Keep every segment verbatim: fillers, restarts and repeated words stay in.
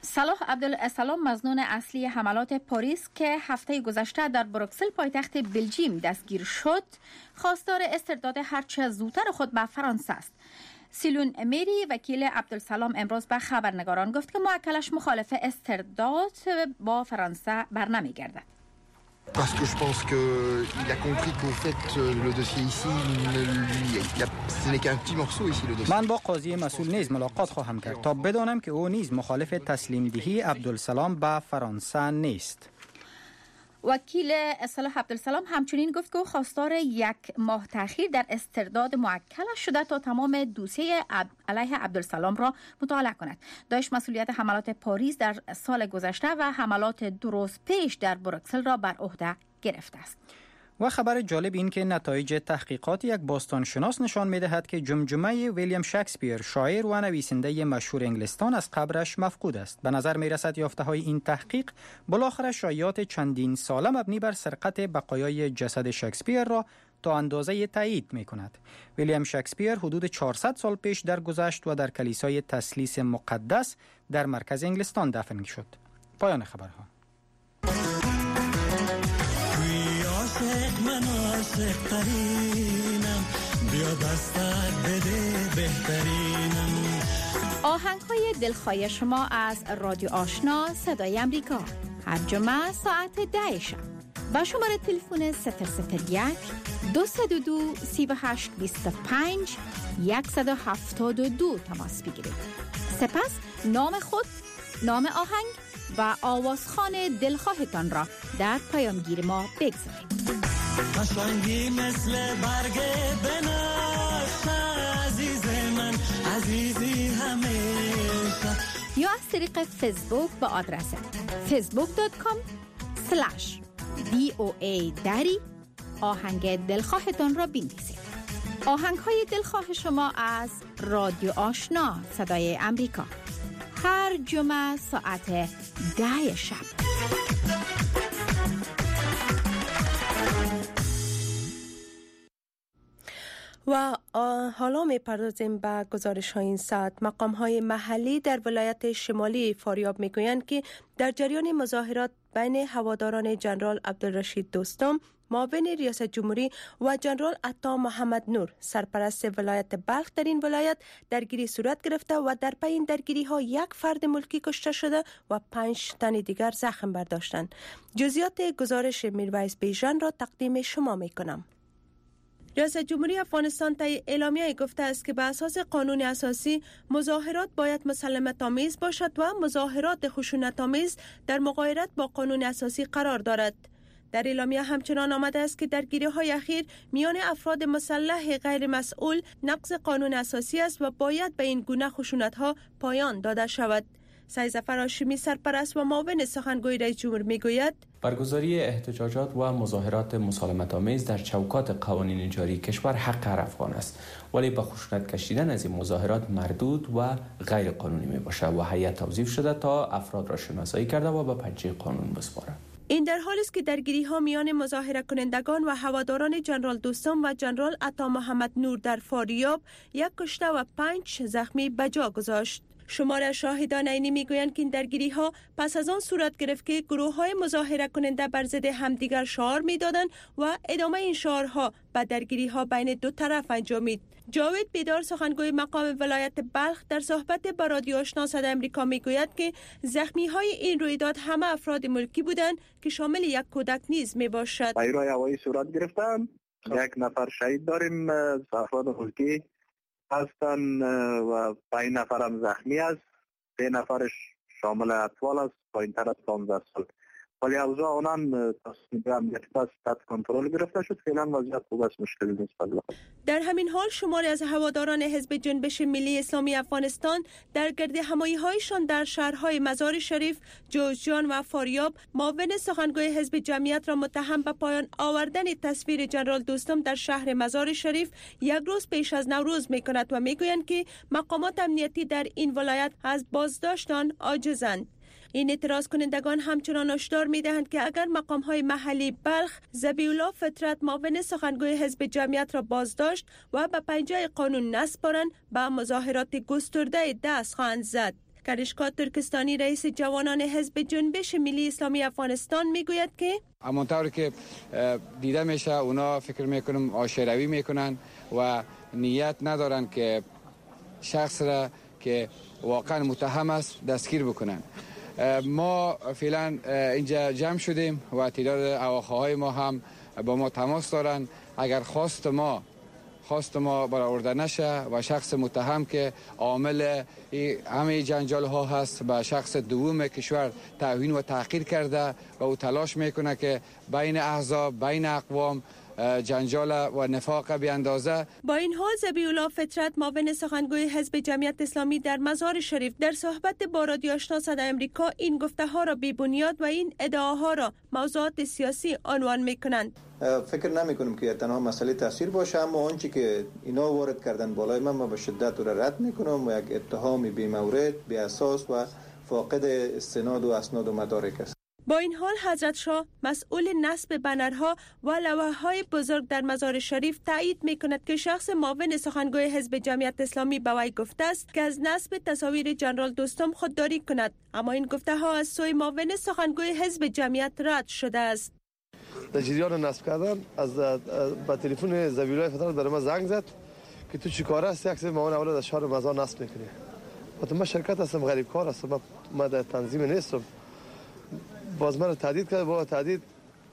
صلاح عبدالسلام مظنون اصلی حملات پاریس که هفته گذشته در بروکسل پایتخت بلژیم دستگیر شد، خواستار استرداد هرچه زودتر خود به فرانسه است. سیلون امیری وکیل عبدالسلام امروز به خبرنگاران گفت که موکلش مخالف استرداد با فرانسه برنمیگردد. Parce que je pense qu'il a compris qu'au fait le dossier ici, ne lui, il a, ce n'est qu'un petit morceau ici le dossier. من با قاضی مسئول نیز ملاقات خواهم کرد تا بدانم که او نیز مخالف تسلیم دهی عبدالسلام به فرانسه نیست. وکیل صلاح عبدالسلام همچنین گفت که او خواستار یک ماه تأخیر در استرداد موکلش شده تا تمام دوسیه علیه عبدالسلام را مطالعه کند. داعش مسئولیت حملات پاریس در سال گذشته و حملات دو روز پیش در بروکسل را بر عهده گرفته است. و خبر جالب این که نتایج تحقیقات یک باستانشناس نشان می‌دهد که جمجمه ویلیام شکسپیر، شاعر و نویسنده مشهور انگلستان، از قبرش مفقود است. به نظر می‌رسد یافته‌های این تحقیق بالاخره شایعات چندین ساله مبنی بر سرقت بقایای جسد شکسپیر را تا اندازه تایید می‌کند. ویلیام شکسپیر حدود چهارصد سال پیش درگذشت و در کلیسای تثلیث مقدس در مرکز انگلستان دفن شد. پایان خبرها. من عاشق ترینم، بیا دستت بده بهترینم. آهنگ های دلخواه شما از رادیو آشنا صدای امریکا هر جمعه ساعت ده شب با شماره تلفن صفر صفر یک دو صفر دو سه هشت دو پنج صفر یک هفت دو تماس بگیرید. سپس نام خود، نام آهنگ و آوازخوان دلخواهتان را در پیامگیر ما بگذارید. قشنگی مثل برگ بنفش، عزیز من عزیزی همیشه. یا از طریق فیسبوک با آدرس فیسبوک دات کام اسلش دی او ای دری آهنگ دلخواهتان را بنویسید. آهنگ های دلخواه شما از رادیو آشنا صدای امریکا هر جمعه ساعت ده شب. و حالا می پردازیم به گزارش های این ساعت. مقام های محلی در ولایت شمالی فاریاب می گویند که در جریان مظاهرات بین هواداران جنرال عبدالرشید دوستم معاون ریاست جمهوری و جنرال عطا محمد نور سرپرست ولایت بلخ در این ولایت درگیری صورت گرفته و در پی این درگیری ها یک فرد ملکی کشته شده و پنج تن دیگر زخم برداشتند. جزئیات گزارش میرویس بیژن را تقدیم شما می کنم. ریاست جمهوری افغانستان طی اعلامیه گفته است که به اساس قانون اساسی مظاهرات باید مسالمت آمیز باشد و مظاهرات خشونت آمیز در مغایرت با قانون اساسی قرار دارد. در اعلامیه همچنان آمده است که درگیری‌های اخیر میان افراد مسلح غیر مسئول نقض قانون اساسی است و باید به این گونه خشونت‌ها پایان داده شود. سید ظفر هاشمی سرپرست و معاون سخنگوی رئیس جمهور میگوید برگزاری احتجاجات و مظاهرات مسالمت آمیز در چوکات قوانین جاری کشور حق هر افغان است، ولی با خشونت کشیدن از این مظاهرات مردود و غیر قانونی می باشد و هیئت توظیف شده تا افراد را شناسایی کرده و به پنجه قانون بسپارد. این در حالی است که درگیری ها میان مظاهره کنندگان و هواداران جنرال دوستم و جنرال عطا محمد نور در فاریاب یک کشته و پنج زخمی به جا گذاشت. شمار شاهدان عینی میگویند که این درگیری ها پس از آن صورت گرفت که گروه های مظاهره کننده بر ضد همدیگر شعار میدادند و ادامه این شعارها به درگیری ها بین دو طرف انجامید. جاوید بیدار سخنگوی مقام ولایت بلخ در صحبت با رادیو آشنا صدای امریکا میگوید که زخمی های این رویداد همه افراد ملکی بودند که شامل یک کودک نیز می باشد. پیرای هوایی صورت گرفتن، یک نفر شهید داریم از افراد ملکی هستن و پنج نفرم زخمی است. سه نفرش شامل اطفال است، پایین تر از پانزده سال. ولی اوضاع آنان تصمیم به امنیتی پس تحت کنترل گرفته شد. فعلا وضعیت خوب است، مشکلی نیست. در همین حال شماری از هواداران حزب جنبش ملی اسلامی افغانستان در گرد همایی‌هایشان در شهرهای مزار شریف، جوزجان و فاریاب معاون سخنگوی حزب جمعیت را متهم به پایان آوردن تصویر جنرال دوستم در شهر مزار شریف یک روز پیش از نوروز می‌کند و می‌گویند که مقامات امنیتی در این ولایت از بازداشت آن عاجزند. این اعتراض کنندگان همچنان هشدار می‌دهند که اگر مقام‌های محلی بلخ ذبیح‌الله فطرت معاون سخنگوی حزب جمعیت را بازداشت و به پنجه قانون نسپارند به مظاهرات گسترده دست خواهند زد. کرشکا ترکستانی رئیس جوانان حزب جنبش ملی اسلامی افغانستان میگوید که همونطور که دیده میشه اونا فکر میکنم آشروی میکنن و نیت ندارن که شخص را که واقعا متهم است دستگیر بکنن. ما فعلا اینجا جمع شدیم و تعداد اواخاهای ما هم با ما تماس دارن. اگر خواست ما خواست ما برآورده نشه و شخص متهم که عامل همه جنجال ها هست به شخص دوم کشور توهین و تحقیر کرده و او تلاش میکنه که بین احزاب بین اقوام جنجال و نفاق بیاندازه. با این حال ذبیح الله فطرت معاون سخنگوی حزب جمعیت اسلامی در مزار شریف در صحبت با رادیو آشنا صدای آمریکا این گفته ها را بی بنیاد و این ادعاها را موضوعات سیاسی عنوان میکنند. فکر نمی کنم که تنها مسئله تاثیر باشه، اما آنچه که اینا وارد کردن بالای من ما به شدت را رد میکنم و یک اتهام بی مورد بی اساس و فاقد استناد و اسناد و مدارک است. با این حال حضرت شاه مسئول نصب بنرها و لوحه‌های بزرگ در مزار شریف تایید می‌کند که شخص معاون سخنگوی حزب جمعیت اسلامی به وی گفته است که از نصب تصاویر جنرال دوستم خودداری کند، اما این گفته‌ها از سوی معاون سخنگوی حزب جمعیت رد شده است. در جریان نصب کردن از با تلفن ذبیح الله فطرت برای ما زنگ زد که تو چی کار هستی؟ عکس معاون اول از شهر مزار نصب می‌کنی. گفتم من شرکت هستم، غریب کار هستم، من در تنظیم نیستم. باز من تهدید کرد، با تهدید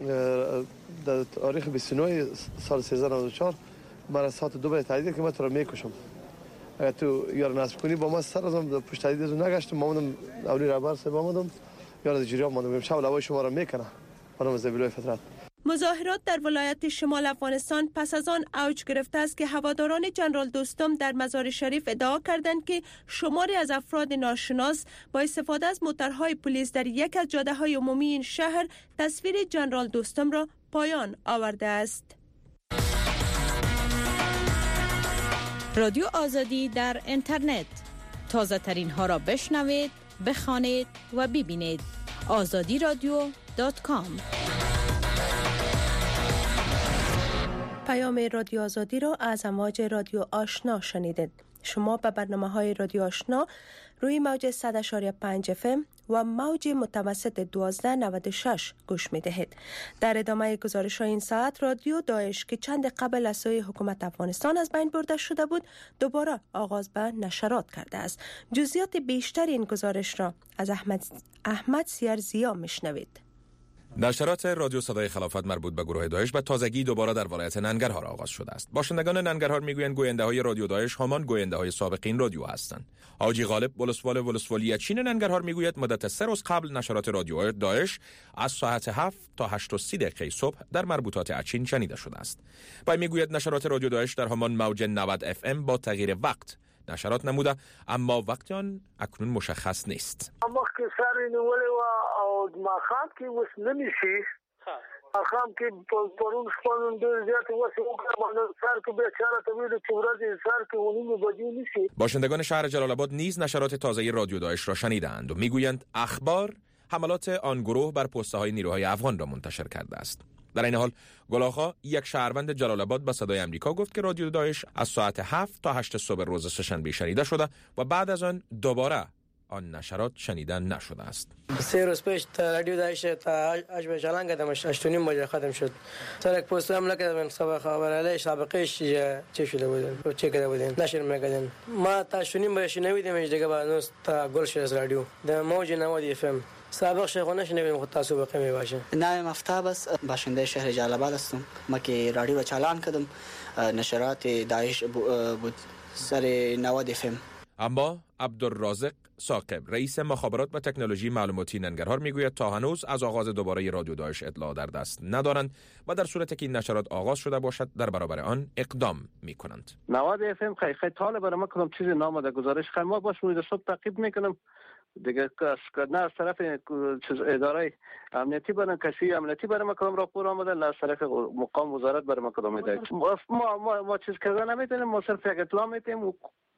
در تاریخ بیست و نه سال سیزده نود و چهار من ساعت دو بجه تهدید که من تو را میکشم اگر تو یار نصب کنی. با من سر ازم پشت تهدید رو نگشتم، مامدم اولی رهبر صاحب مامدم یار جریان ماندم شب لوای شما را میکنه خانم ذبیح الله فطرت. مظاهرات در ولایت شمال افغانستان پس از آن اوج گرفته است که هواداران جنرال دوستم در مزار شریف ادعا کردند که شماری از افراد ناشناس با استفاده از موترهای پلیس در یک از جاده‌های عمومی این شهر تصویر جنرال دوستم را پایان آورده است. رادیو آزادی در اینترنت، تازه ترین ها را بشنوید، بخوانید و ببینید. آزادی رادیو دات کام. پیام رادیو آزادی را از امواج رادیو آشنا شنیدید. شما به برنامه‌های رادیو آشنا روی موج صد و پنج اف ام و موج متوسط دوازده نود و شش گوش می‌دهید. در ادامه گزارش این ساعت، رادیو داعش که چند قبل از سوی حکومت افغانستان از بین برده شده بود، دوباره آغاز به نشرات کرده است. جزئیات بیشتر این گزارش را از احمد احمد سیرزیا میشنوید. نشرات رادیو صدای خلافت مربوط به گروه داعش به تازگی دوباره در ولایت ننگرهار آغاز شده است. باشندگان ننگرهار میگویند گوینده‌های رادیو داعش همان گوینده‌های سابقین رادیو هستند. حاجی غالب ولسوال ولسوالی چین ننگرهار میگوید مدت سه روز قبل نشرات رادیو داعش از ساعت هفت تا هشت و سی دقیقه صبح در مربوطات اچین شنیده شده است. وی میگوید نشرات رادیو داعش در همان موج نود اف ام با تغییر وقت نشرات نموده، اما وقت آن اکنون مشخص نیست. وقتی سر نوله و او مخام که وس نمیشی مخام که پرون شپانون دو زیاد واسه اون سر که بیچاره طویل چورز سر که اونی بجی نیست. باشندگان شهر جلال آباد نیز نشرات تازه رادیو داعش را شنیدند و میگویند اخبار حملات آن گروه بر پسته های نیروهای افغان را منتشر کرده است. در این حال گلاخا یک شهروند جلال آباد به صدای آمریکا گفت که رادیو داعش از ساعت هفت تا هشت صبح روز سه‌شنبه شنیده شده و بعد از آن دوباره آن نشرات شنیدن نشده است. سه روز پیش رادیو داعش تا اش به چالان کردمش اشتونیم بجا ختم شد. سر یک پست هم نکردم سابقه خبر علی سابقهش چه شده بود چه کرده بودن نشر میکردن. ما تا اشتونیم بهش نمیدیم دیگه بعد تا گل شد رادیو در موج نود اف ام سابق شیخونه شنیدیم خود تاسو بقیه می باشه. نام مفتاح بس باشنده شهر جلال آباد هستم. ما که رادیو چالان کردم نشرات داعش بود سر نود اف ام. اما عبدالرازق ثاقب رئیس مخابرات و تکنولوژی معلوماتی ننگرهار میگوید تا هنوز از آغاز دوباره رادیو داعش اطلاع در دست ندارند و در صورتی که این نشرات آغاز شده باشد در برابر آن اقدام میکنند. نود اف ام خیلی خیلی طالب برای ما کدام چیزی نامده گزارش خیلی ما باش روی صبح تعقیب میکنم دیگه نه از طرف چیز اداره امنیتی برای کسی امنیتی برای ما کدام راپور آمده نه از طرف مقام وزارت برای ما کدام میده. ما ما ما چیز کردن نمیتونیم، ما صرف یک اطلاع میتیم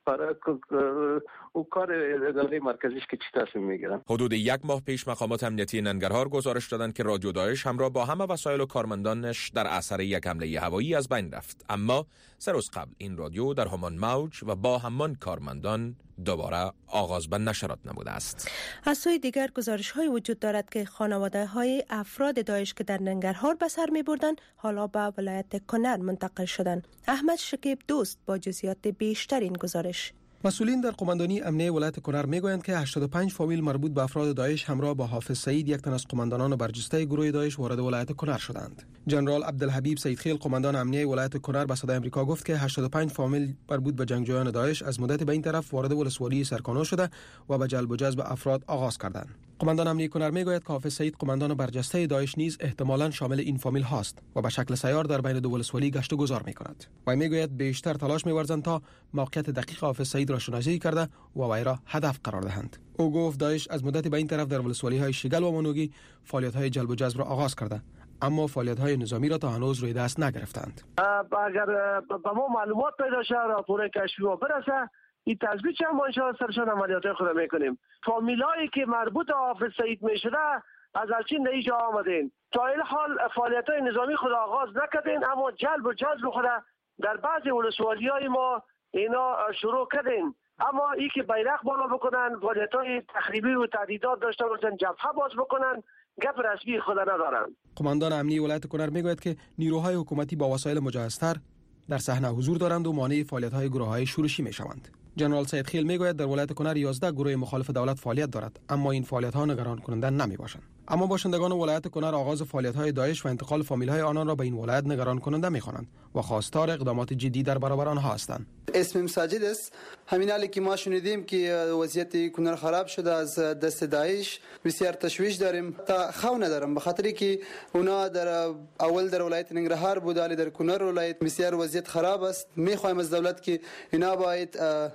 او کار اداره مرکزیش که چی تصمیم میگیرن. حدود یک ماه پیش مقامات امنیتی ننگرهار گزارش دادند که رادیو داعش همراه با همه وسایل و کارمندانش در اثر یک حمله هوایی از بین رفت. اما سه روز قبل این رادیو در همان موج و با همان کارمندان دوباره آغاز به نشرات نموده است. از سوی دیگر گزارش های وجود دارد که خانواده های افراد داعش که در ننگرهار به سر می بردند حالا به ولایت کنر منتقل شدند. احمد شکیب دوست با جزئیات بیشتر این گزارش. مسئولین در قماندانی امنیه ولایت کنر میگویند که هشتاد و پنج فامیل مربوط به افراد داعش همراه با حافظ سعید، یک تن از قماندانان برجسته گروه داعش، وارد ولایت کنر شدند. جنرال عبدالحبیب سیدخیل قماندان امنیه ولایت کنر به صدای آمریکا گفت که هشتاد و پنج فامیل مربوط به جنگجویان داعش از مدت به این طرف وارد ولسوالی سرکانو شده و به جلب و جذب افراد آغاز کردند. قماندان امنیه کنر میگوید که حافظ سعید قماندان برجسته داعش نیز احتمالاً شامل این فامیل هاست و به شکل سیار در بین دو ولسوالی گشت و گذار میکند. و میگوید بیشتر تلاش می‌ورزند تا موقعیت دقیق حافظ سعید را شناسایی کرده و وی را هدف قرار دهند. او گفت داعش از مدت به این طرف در ولسوالی‌های شگل و منوگی فعالیت‌های جلب و جذب را آغاز کرده، اما فعالیت‌های نظامی را تا هنوز روی دست نگرفتند. اگر به ما معلومات پیدا شه، راپور کشفی ما برسه، این تثبیت چه ما انشاءالله سرشان عملیات خود میکنیم. فامیلایی که مربوط به حافظ سعید میشده از الچین در اینجا آمدین. تا این حال فعالیت‌های نظامی خود آغاز نکردین، اما جلب و جذب خود در بعضی ولسوالی‌های ما اینا شروع کردین. اما این که بیرق بالا بکنن، فعالیت‌های تخریبی و تهدیدات داشته باشن، جبهه باز بکنن، گپ رسمی خود ندارن. قماندان امنیه ولایت کنر میگوید که نیروهای حکومتی با وسایل مجهزتر در صحنه حضور دارند و مانع فعالیت‌های گروه‌های شورشی میشوند. جنرال سیدخیل میگوید در ولایت کنر یازده گروه مخالف دولت فعالیت دارد، اما این فعالیت‌ها نگران کننده نمیباشند. اما باشندگان ولایت کنر آغاز فعالیت‌های داعش و انتقال فامیل‌های آنان را به این ولایت نگران کننده می‌خوانند و خواستار اقدامات جدی در برابر آنها هستند. اسمم ساجد است. همین حالی که ما شنیدیم که وضعیت کنر خراب شده از دست داعش، بسیار تشویش داریم. تا خو ندارم به خاطری که اونا در اول در ولایت ننگرهار بود، ولی در کنر ولایت بسیار وضعیت خراب است. می‌خوایم از دولت که اینا باید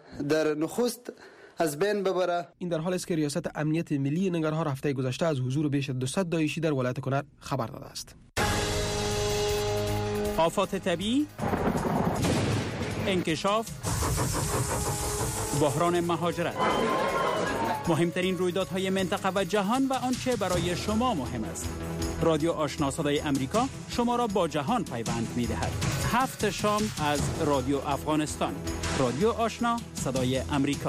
در نخست از بین ببره. این در حالی است که ریاست امنیت ملی ننگرهار هفته گذشته از حضور بیش از دویست داعشی در ولایت کنر خبر داده است. آفات طبیعی، انکشاف، بحران مهاجرت، مهمترین رویدادهای منطقه و جهان و آنچه برای شما مهم است. رادیو آشنا صدای امریکا شما را با جهان پیوند می‌دهد. هفت شام از رادیو افغانستان. رادیو آشنا صدای امریکا.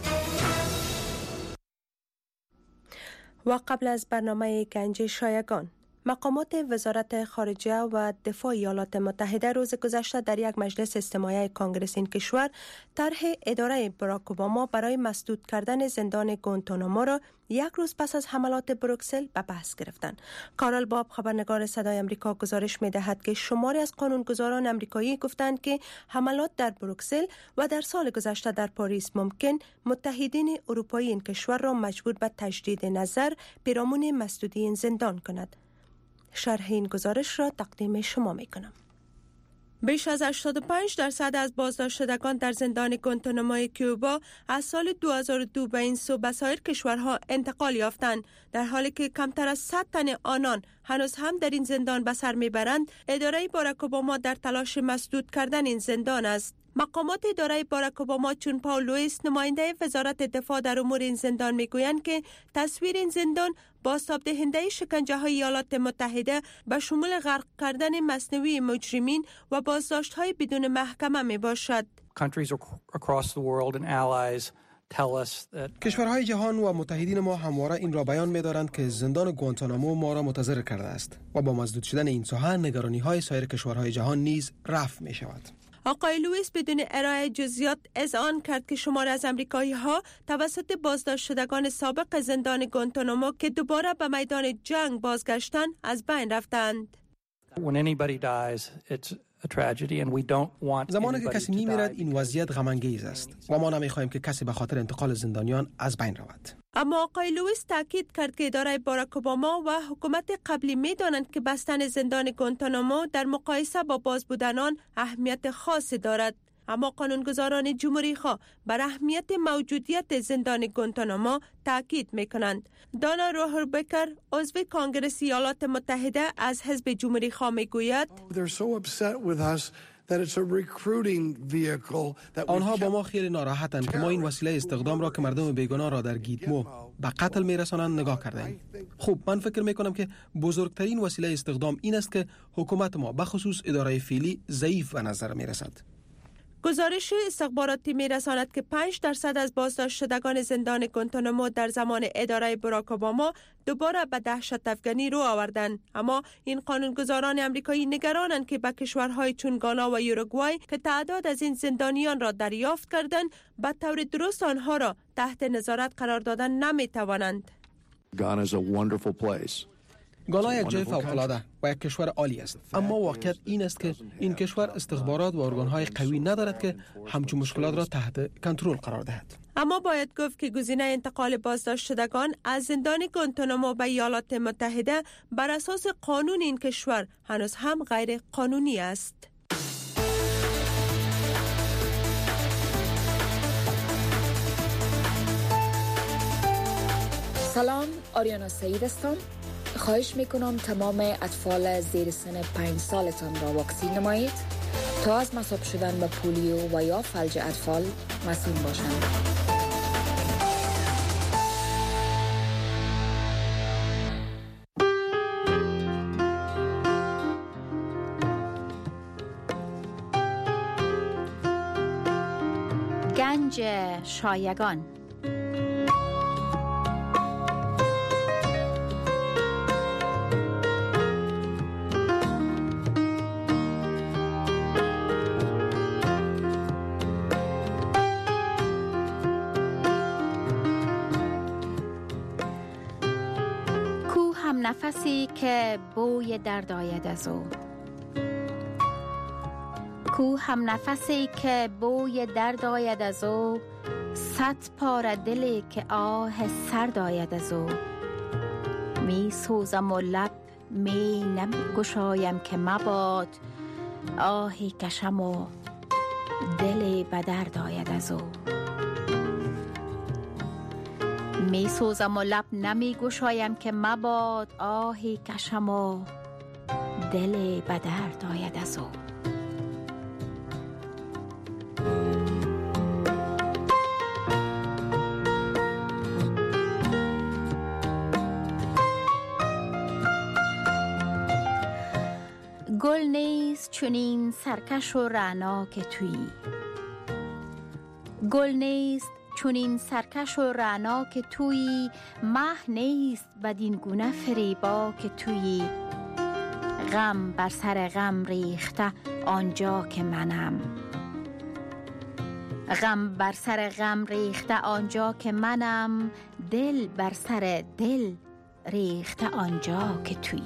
و قبل از برنامه گنج شایگان، مقامات وزارت خارجه و دفاع ایالات متحده روز گذشته در یک مجلس استماعی کنگره این کشور طرح اداره باراک اوباما برای مسدود کردن زندان گوانتانامو را یک روز پس از حملات بروکسل به بحث گرفتند. کارل باب خبرنگار صدای امریکا گزارش می‌دهد که شماری از قانونگذاران امریکایی گفتند که حملات در بروکسل و در سال گذشته در پاریس ممکن متحدین اروپایی این کشور را مجبور به تجدید نظر پیرامون مسدودی این زندان کند. شرح این گزارش را تقدیم شما می کنم. بیش از هشتاد و پنج درصد از بازداشتگان در زندان گوانتانامو کوبا از سال دو هزار و دو به این سو به سایر کشورها انتقال یافتند، در حالی که کمتر از صد تن آنان هنوز هم در این زندان به سر میبرند. اداره باراک اوباما در تلاش مسدود کردن این زندان است. مقامات اداره باراک اوباما چون پاول لوئیس نماینده وزارت دفاع در امور این زندان میگویند که تصویر این زندان بازتاب دهنده شکنجه های ایالات متحده به شمول غرق کردن مصنوعی مجرمین و بازداشت های بدون محکمه می باشد. کشورهای جهان و متحدین ما همواره این را بیان می‌دارند که زندان گوانتانامو ما را متضرر کرده است و با مسدود شدن این ساحه نگرانی های سایر کشورهای جهان نیز رفع می شود. آقای لوئیس بدون ارائه جزئیات اذعان کرد که شمار از امریکایی ها توسط بازداشت شدگان سابق زندان گوانتانامو که دوباره به میدان جنگ بازگشتند از بین رفتند. زمانی که کسی میمیرد این وضعیت غم انگیز است و ما نمیخواهیم که کسی به خاطر انتقال زندانیان از بین رود. اما آقای لوئیس تاکید کرد که اداره باراک اوباما و حکومت قبلی می‌دانند که بستن زندان گوانتانامو در مقایسه با باز بودن آن اهمیت خاصی دارد. اما قانونگذاران جمهوری خواه بر اهمیت موجودیت زندان گوانتانامو تاکید می‌کنند. دانا روهربکر عضو کنگره ایالات متحده از حزب جمهوری خواه می‌گوید آنها با ما خیلی ناراحتند که ما این وسیله استخدام را که مردم بیگناه را در گیتمو به قتل میرسانند نگاه کردیم. خوب، من فکر میکنم که بزرگترین وسیله استخدام این است که حکومت ما به خصوص اداره فعلی ضعیف به نظر میرسد. گزارش استخباراتی می‌رساند که پنج درصد از بازداشت شدگان زندان گوانتانامو در زمان اداره باراک اوباما دوباره به دهشت افغانی رو آوردند. اما این قانونگذاران امریکایی نگرانند که به کشورهای چون گانا و یوروگوای که تعداد از این زندانیان را دریافت کردند به طور درست آنها را تحت نظارت قرار دادن نمی‌توانند. Ghana is a wonderful place. گانا یک جای فوق‌العاده و یک کشور عالی است، اما واقعیت این است که این کشور استخبارات و ارگان‌های قوی ندارد که همچون مشکلات را تحت کنترل قرار دهد. اما باید گفت که گزینه انتقال بازداشت شدگان از زندان گوانتانامو به ایالات متحده بر اساس قانون این کشور هنوز هم غیر قانونی است. سلام، آریانا سعید هستم. خواهش میکنم تمام اطفال زیر سن پنج سالتان را واکسین نمایید تا از مصاب شدن به پولیو و یا فلج اطفال مسئول باشند. گنج شایگان. نفسی که بوی درد آید از او، کو هم نفسی که بوی درد آید از او، صد پاره دلی که آه سرد آید از او. می سوزم و لب می نمی گشایم که مباد، آهی کشم و دلی به درد آید از او. می سوزم و لب نمی گشایم که مباد، آهی کشم و دل به درد آید از او. گل نیست چنین سرکش و رعنا که تویی، گل نیست چون این سرکش و رعنا که تویی، مه نیست بدین گونه فریبا که تویی. غم بر سر غم ریخته آنجا که منم، غم بر سر غم ریخته آنجا که منم، دل بر سر دل ریخته آنجا که تویی.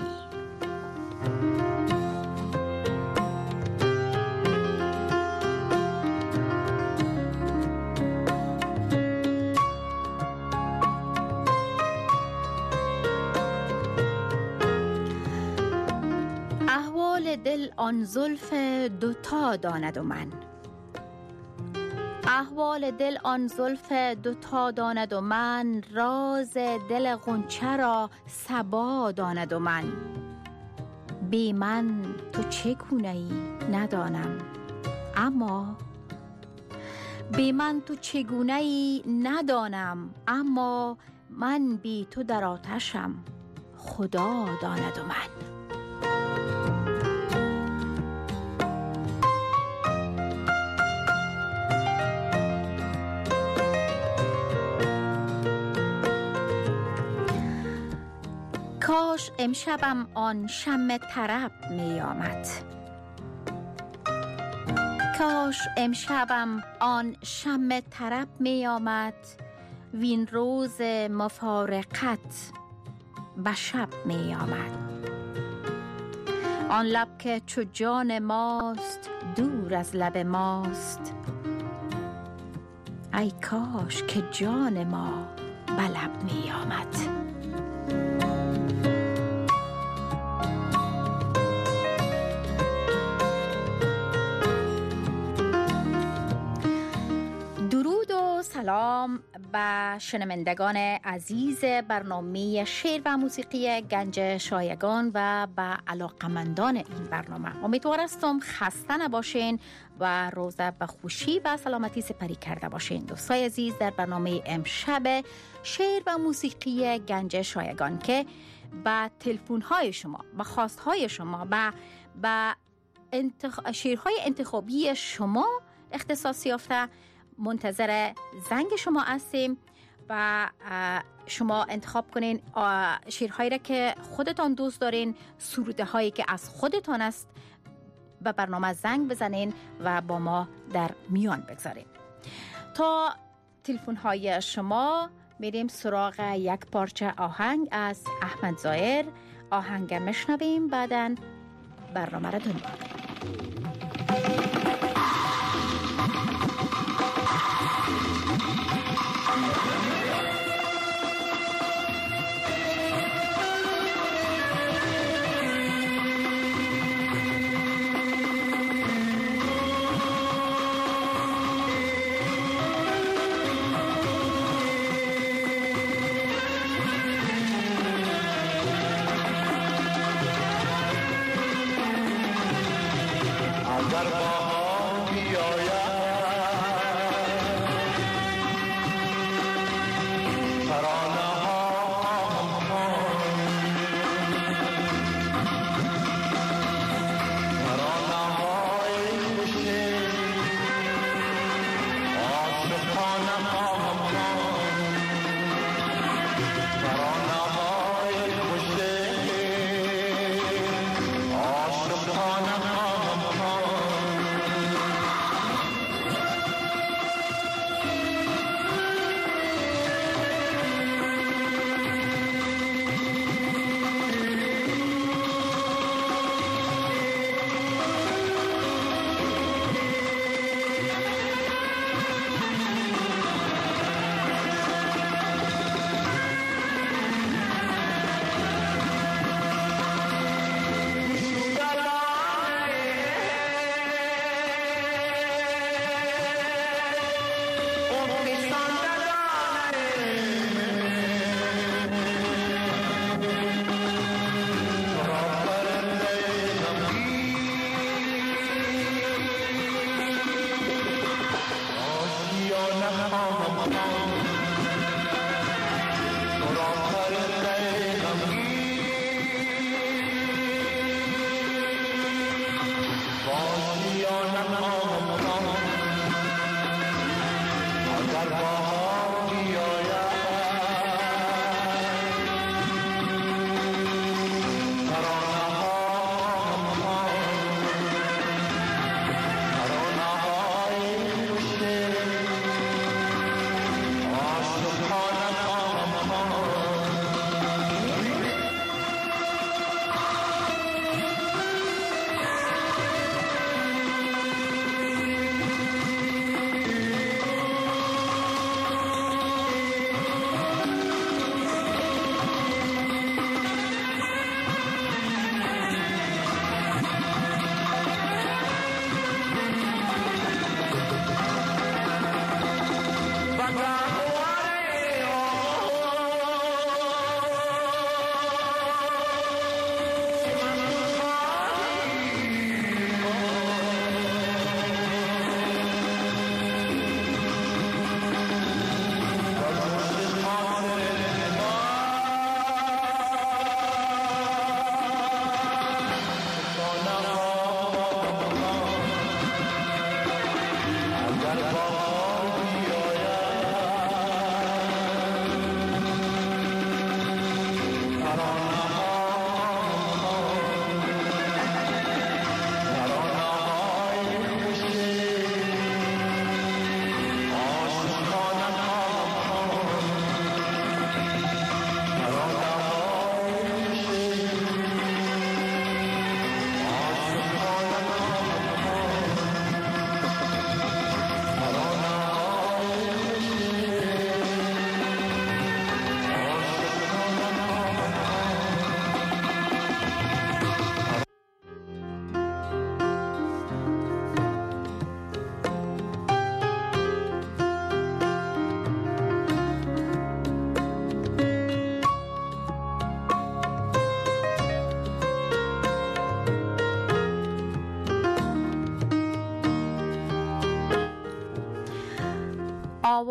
دل آن زلف دوتا داند و من، احوال دل آن زلف دوتا داند و من، راز دل غنچه را صبا داند و من. بی من تو چگونه ای ندانم، اما بی من تو چگونه ای ندانم، اما من بی تو در آتشم خدا داند و من. کاش امشبم آن شمع طرب می آمد، کاش امشبم آن شمع طرب می آمد، وین روز مفارقت به شب می آمد. آن لب که چو جان ماست دور از لب ماست، ای کاش که جان ما به لب می آمد. سلام به شنوندگان عزیز برنامه شعر و موسیقی گنج شایگان و به علاقمندان این برنامه. امیدوار هستم خسته نباشین و روزه به خوشی و سلامتی سپری کرده باشین. دوستای عزیز، در برنامه امشب شعر و موسیقی گنج شایگان که با تلفن های شما، با خواست های شما، با با انتخ... شعرهای انتخابی شما اختصاص یافته، منتظر زنگ شما هستیم و شما انتخاب کنین شعرهایی را که خودتان دوست دارین، سروده هایی که از خودتان است، به برنامه زنگ بزنین و با ما در میان بگذارین. تا تلفن های شما میریم سراغ یک پارچه آهنگ از احمد ظاهر. آهنگ مشنویم، بعدن برنامه را دنبال کنیم. در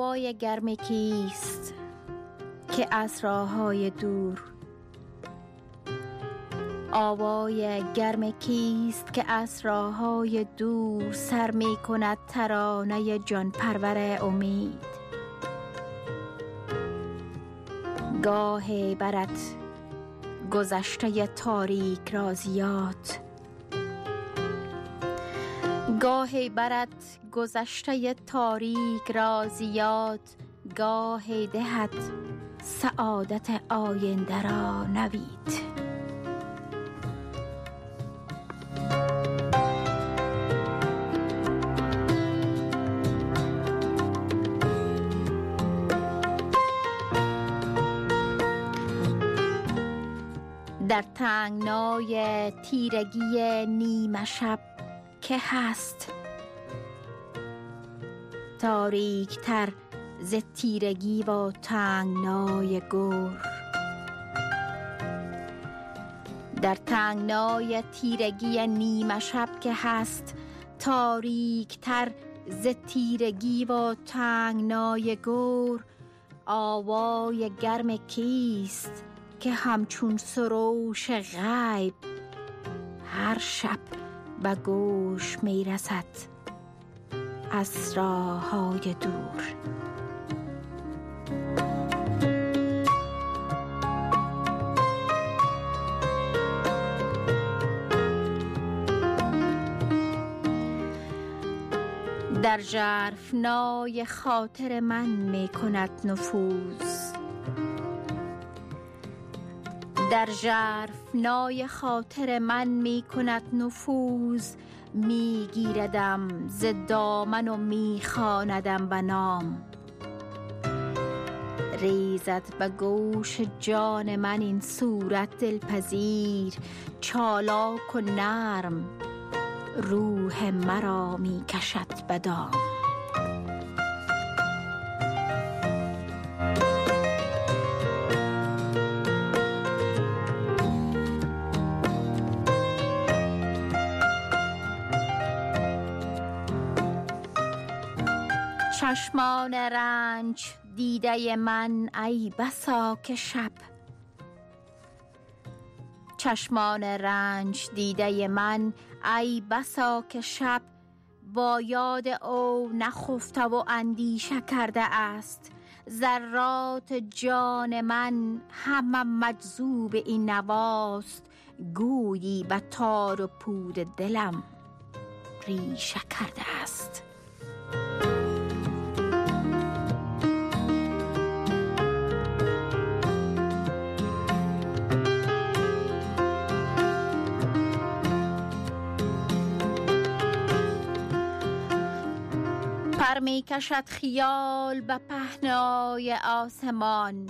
آوای گرم کیست که از راههای دور آوای گرم کیست که از راههای دور سر می کند ترانه جان پرور امید. گاه برد گذشته تاریک رازیات گاهی برد گذشته تاریک رازیات گاهی دهد سعادت آینده را نوید. در تنگنای تیرگی نیمه شب که هست تاریک تر ز تیرگی و تنگنای گور. در تنگنای تیرگی نیمه شب که هست تاریک تر ز تیرگی و تنگنای گور آوای گرم کیست که همچون سروش غیب هر شب به گوش می رسد از راههای دور. در ژرفنای خاطر من می کند نفوذ در ژرفنای خاطر من می کند نفوذ می گیردم ز دامن و می خواندم به نام. ریزد به گوش جان من این صورت دلپذیر چالاک و نرم روح مرا می کشد به دام. چشمان رنج دیده من ای بسا که شب چشمان رنج دیده من ای بسا که شب با یاد او نخفته و اندیشه کرده است. ذرات جان من همه مجذوب این نواست گویی به تار و پود دلم ریشه کرده است. پر می کشد خیال به پهنای آسمان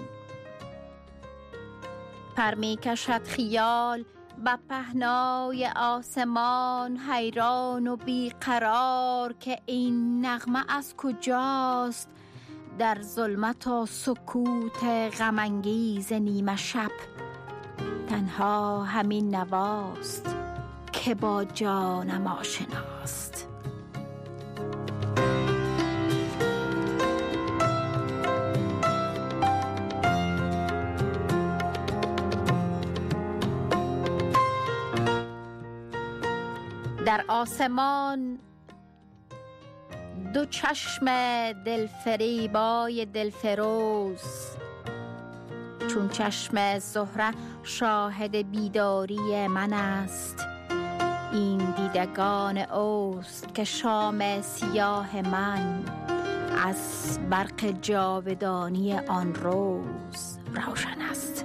پر می کشد خیال به پهنای آسمان حیران و بیقرار که این نغمه از کجاست. در ظلمت و سکوت غم انگیز نیمه شب تنها همین نواست که با جانم آشناست. در آسمان دو چشم دلفریبای دلفروز چون چشم زهره شاهد بیداری من است. این دیدگان اوست که شام سیاه من از برق جاودانی آن روز روشن است.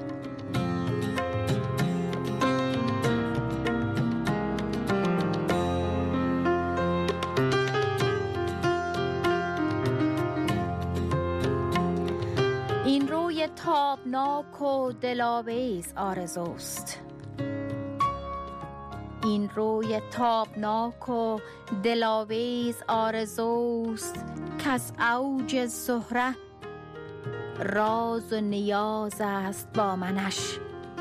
این روی تابناک و دلاویز آرزوست این روی تابناک و دلاویز آرزوست که از اوج زهره راز و نیاز است با منش.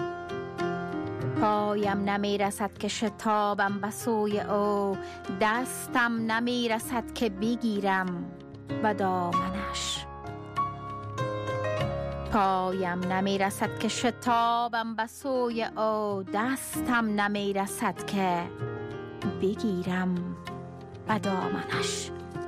پایم نمی رسد که شتابم به سوی او دستم نمی رسد که بگیرم به دامنش. پایم نمی رسد که شتابم به سوی او، دستم نمی رسد که بگیرم به دامنش.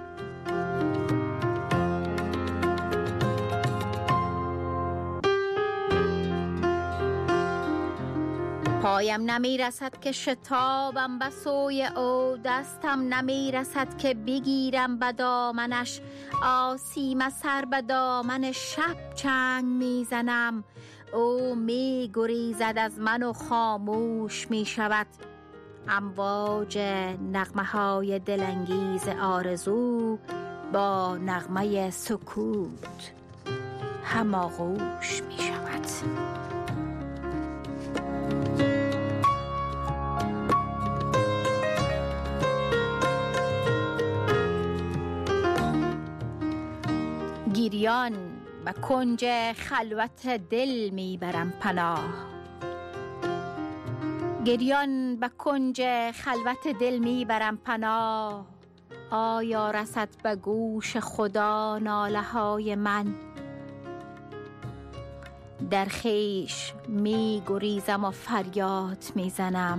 پایم نمی رسد که شتابم به سوی او، دستم نمی رسد که بگیرم به دامنش. آسیم سر به دامن شب چنگ می زنم، او می گریزد از من و خاموش می شود. امواج نغمه های دلانگیز آرزو با نغمه سکوت هماغوش می شود. گریان به کنج خلوت دل میبرم پناه، گریان به کنج خلوت دل میبرم پناه. آیا رسد به گوش خدا ناله های من؟ در خیش می گریزم و فریاد میزنم،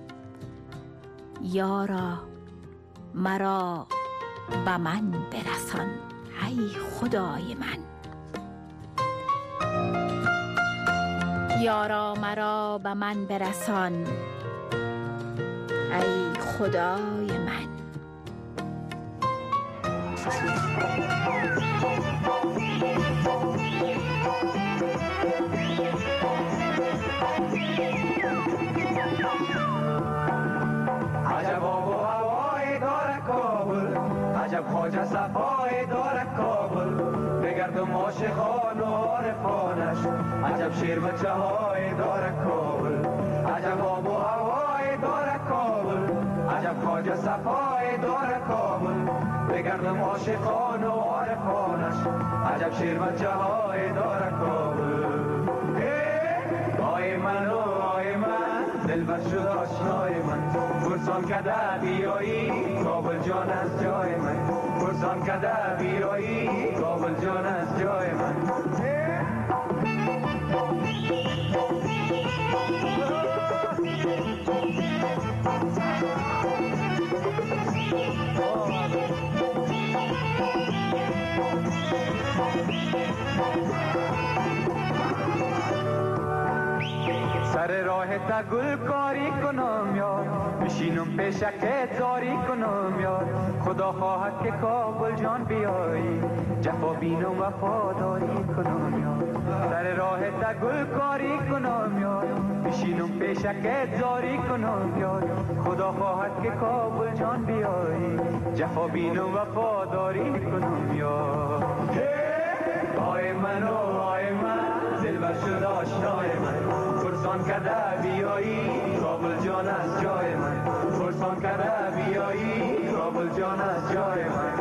یارا مرا به من برسان ای خدای من. یارا مرا به من برسان ای خدای من. عجب آب و هوای داره کابل، عجب خواجه صفای داره کابل، بگردم عاشقان و عارفانش، عجب شیر بچه های داره کابل. عجب آب و هوای داره کابل، عجب خواجه صفای داره کابل، بگردم عاشقان و عارفانش، عجب شیر بچه های داره کابل. آی من و آی من دلبر شد آشنای من، پرسان کده بیایی کابل جان از جای من، پرسان کده بیایی کابل جان از جای من. سر راه تا گل کاری کنم یار، بشینم پیشکت زاری کنم یار، خدا خواهد که کابل جان بیایی، جفا بینم وفاداری کنم یار. سر راه تا گل کاری کنم یار، بشینم پیشکت زاری کنم یار، خدا خواهد که کابل جان بیایی، جفا بینم وفاداری کنم یار. آی من و آی من دلبر شد آشنای من، پرسان کده بیایی کابل جان از جای من، پرسان کده بیایی کابل جان از جای من.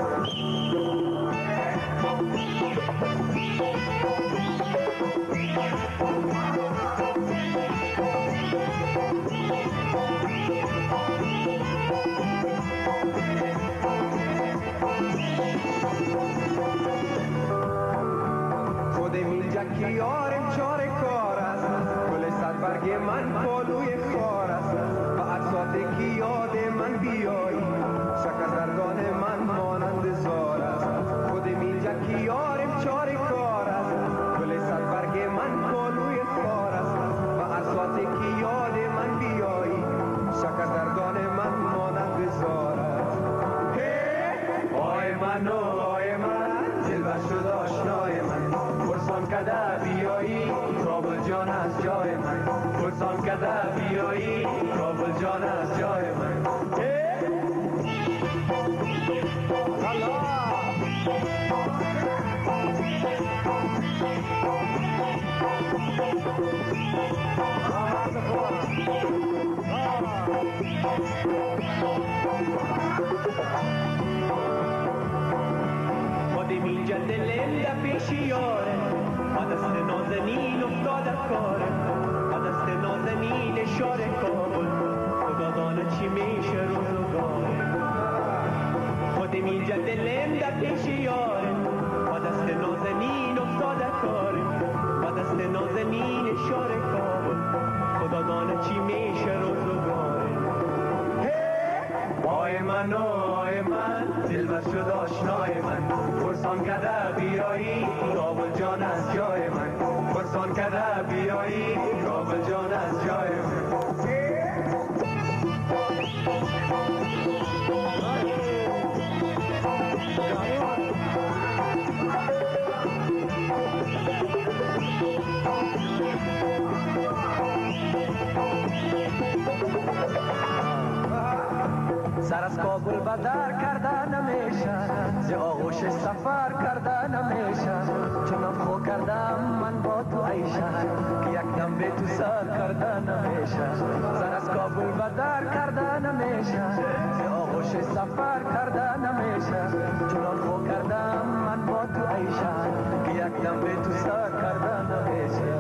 خودم اینجا که یارم چاره کار است، گل صد برگ من پالوی خار است، و عطسات که یاد من بیایی، شکردرگان من مانند زار است. خودم اینجا که یارم چاره کار است، گل صد برگ من پالوی خار است، و عطسات که یاد من بیایی، شکردرگان من مانند زار است. آی من و آی من دلبر شد آشنای من، پرسان کده بیایی کابل جان از جای من، پرسان کده بیایی کابل جان از جای من. خودم اینجا دلم در پیش یاره، با دست نازنین افتاده کاره، با دست نازنین شاره کابل، خدا دانه چی میشه روزگاره. خودم اینجا دلم در پیش یاره، با دست نازنین افتاده کاره، من و آی من دلبر شد آشنای من پرسان کده بیایی کابل جان از جای من پرسان کده بیایی کابل جان از جای من سر از کابل بدر کرده نمیشه ز آغوش سفر کرده نمیشه چنان خو کردم من با تو عیشه که یک دم به تو سر کرده نمیشه سر از کابل بدر کرده نمیشه ز آغوش سفر کرده نمیشه چنان خو کردم من با تو عیشه که یک دم به تو سر کرده نمیشه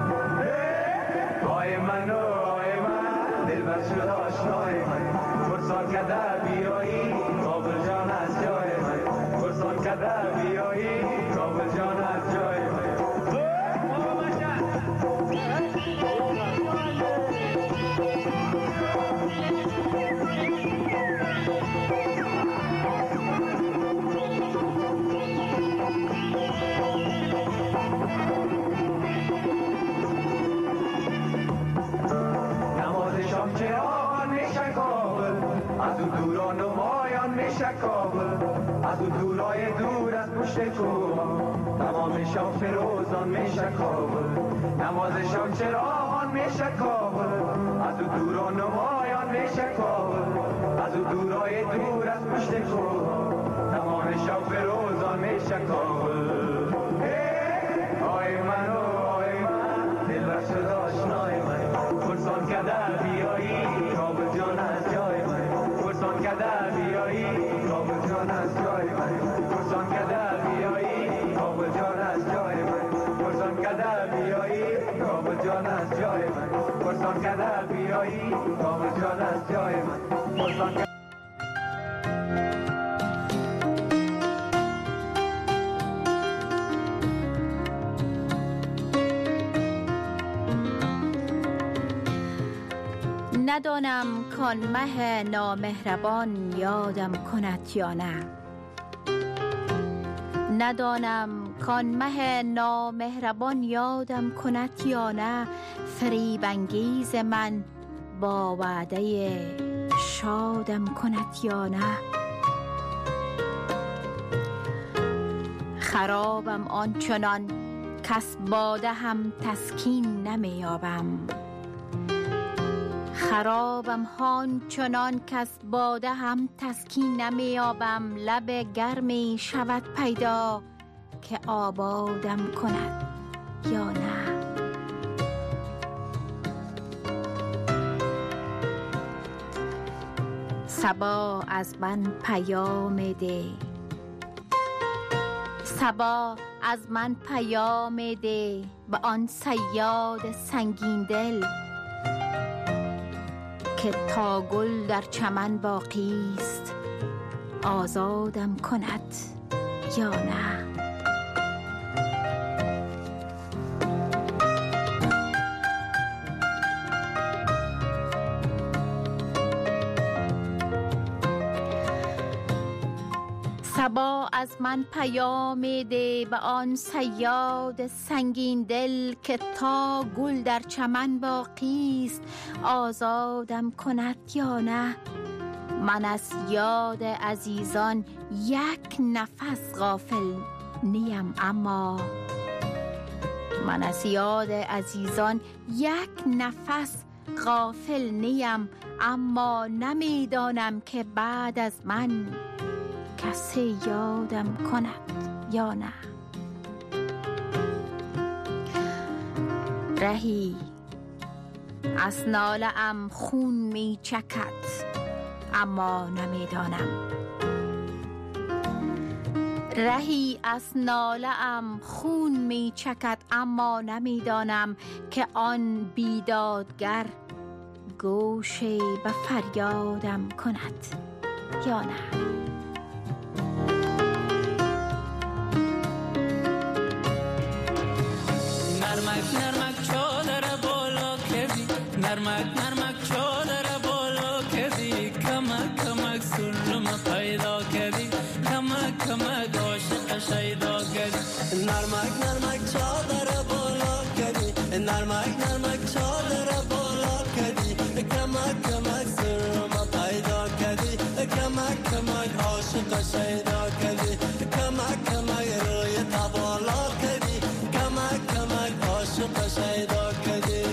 آی من و آی من دلبر شد آشنای من پرسان کده بیایی کابل جان از جای من پرسان کده بیایی کابل جان از جای من نماز شام چراغان میشه کابل از اون دورا نمایان میشه کابل از اون دورای دور از پشت کوه تمام شام فروزان میشه کابل نماز شام چراغان میشه کابل از اون دورا نمایان میشه کابل از اون دورای دور از پشت کوه تمام شام فروزان میشه کابل آی من و آی من دلبر شد آشنای من پرسان کده بیایی کابل جان از جای من پرسان کده بیایی کابل جان از جای من پرسان کده بیایی کابل جان از جای من پرسان کده بیایی کابل جان از جای من پرسان کده بیایی کابل جان از جای من پرسان ندانم کان مه نامهربان یادم کند یا نه ندانم کان مه نامهربان یادم کند یا نه فریب انگیز من با وعده شادم کند یا نه خرابم آنچنان کس باده هم تسکین نمیابم خرابم هان چنان کس باده هم تسکین نمیابم لب گرمی شود پیدا که آبادم کند یا نه صبا از من پیام ده صبا از من پیام ده به آن صیاد سنگین دل که تا گل در چمن باقی است آزادم کند یا نه صبا از من پیام ده به آن صیاد سنگین دل که تا گل در چمن باقی است آزادم کند یا نه من از یاد عزیزان یک نفس غافل نیم اما من از یاد عزیزان یک نفس غافل نیم اما نمیدانم که بعد از من کسی یادم کند یا نه رهی از ناله ام خون می چکد اما نمیدانم رهی از ناله ام خون می چکد اما نمیدانم که آن بیدادگر گوشی به فریادم کند یا نه نرمک نرمک چادر بالا کردی نرمک نرمک چادر بالا کردی کمک کمک سلم نرمک نرمک چادر بالا کردی کمک کمک سر ما پیدا کردی کمک کمک عاشق شیدا کردی کمک کمک روی تبالا کردی کمک کمک عاشق شیدا کردی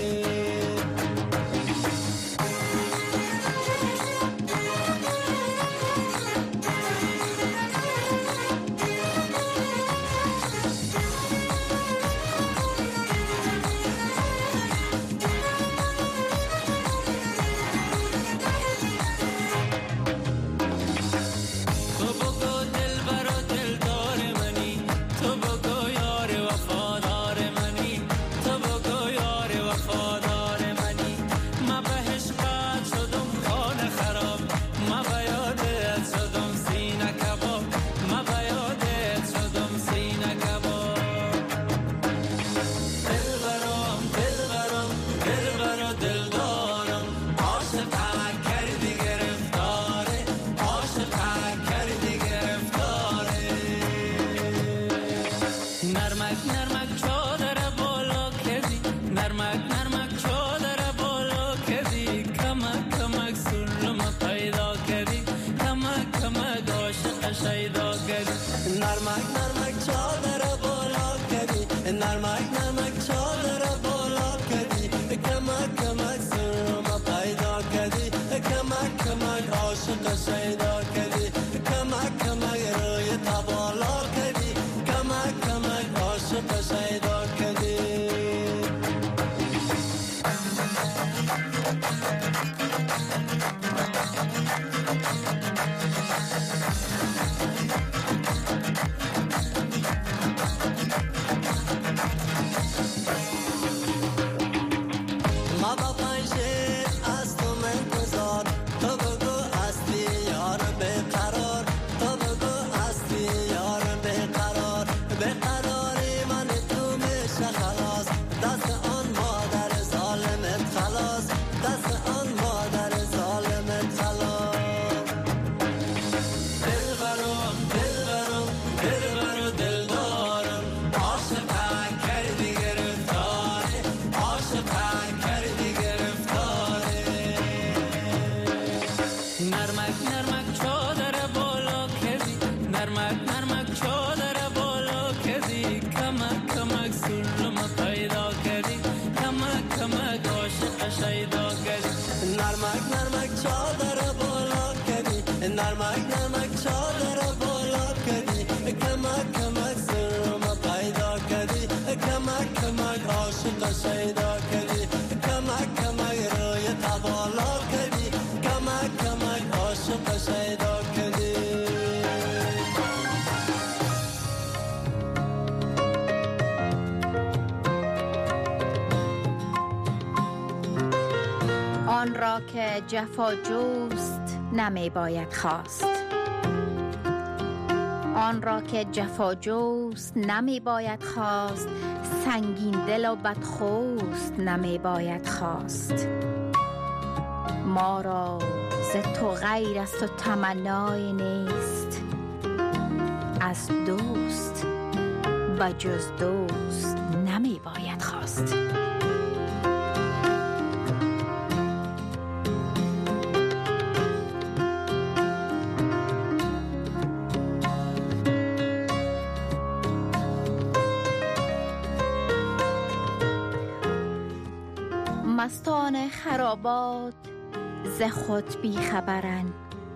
نرمک نرمک چادر بالا کردی نرمک نرمک چادر بالا کردی کمک کمک سر ما پیدا کردی کمک کمک عاشق شیدا کردی کمک کمک روی تبالا کردی کمک کمک عاشق شیدا کردی نرمک نرمک چادر بالا کردی کمک کمک سر ما پیدا کردی کمک کمک عاشق شیدا کردی کمک کمک روی تبالا کردی کمک کمک عاشق شیدا کردی آن را که جفا جوست نمی باید خواست آن را که جفا جوست نمی باید خواست سنگین دل و بدخوست نمی باید خواست ما را ز تو غیر است و تمنای نیست از دوست و جز دوست نمی باید خواست مستان خرابات ز خود بیخبرند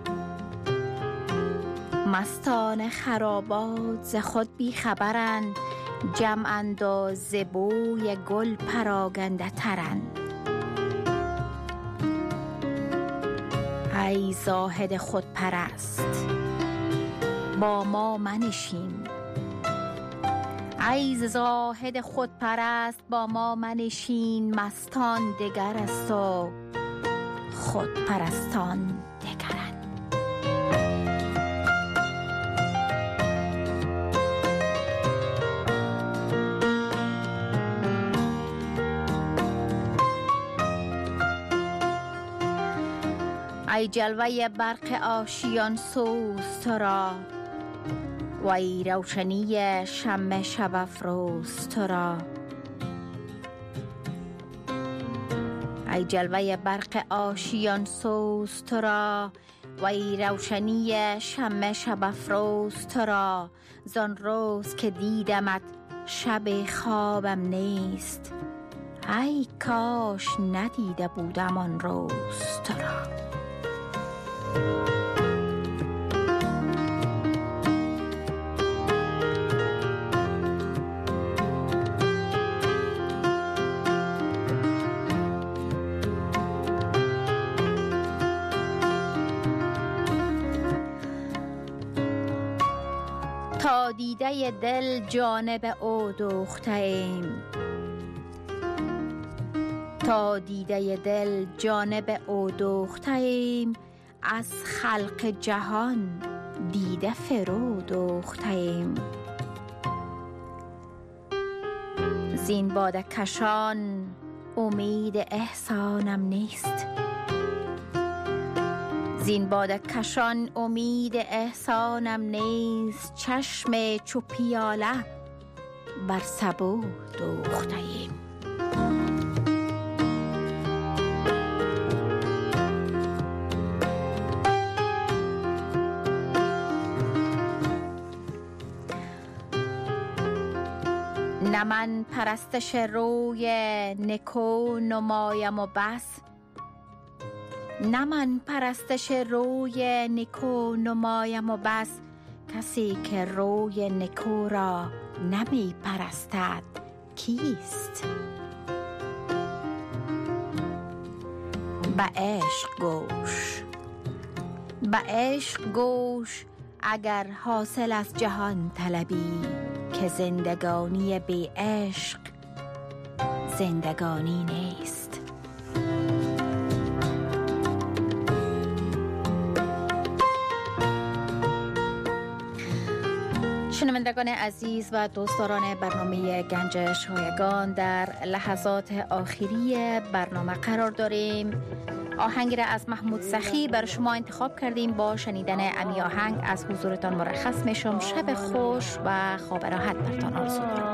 مستان خرابات ز خود بیخبرند جمعند و ز بوی گل پراگنده ترند ای زاهد خود پرست با ما منشین ای زاهد خود پرست با ما منشین مستان دگر است و خود پرستان دگرند ای جلوه برق آشیان سوز تو را و ای روشنی شمع شب افروز تو را ای جلوه برق آشیان سوز تو را، و ای روشنی شمع شب افروز تو را. زان روز که دیدمت شب خوابم نیست، ای کاش ندیده بودم آن روز تو را. تا دیده دل جانب او دوخته ایم، تا دیده دل جانب او دوخته ایم، از خلق جهان دیده فرو دوخته ایم. زین باده کشان امید احسانم نیست، زین باده کشان امید احسانم نیست. چشم چو پیاله بر سبو دوخته ایم. نه من پرستش روی نکو نمایم و بس، نه من پرستش روی نکو نمایم و بس. کسی که روی نکو را نمی پرستد کیست؟ به عشق گوش، به عشق گوش اگر حاصل از جهان طلبی، که زندگانی بی عشق زندگانی نیست. شنوندگان عزیز و دوستداران برنامه گنج شایگان، در لحظات آخری برنامه قرار داریم. آهنگی را از محمود سخی بر شما انتخاب کردیم. با شنیدن امی آهنگ از حضورتان مرخص میشم. شب خوش و خواب راحت برتان آرزو دارم.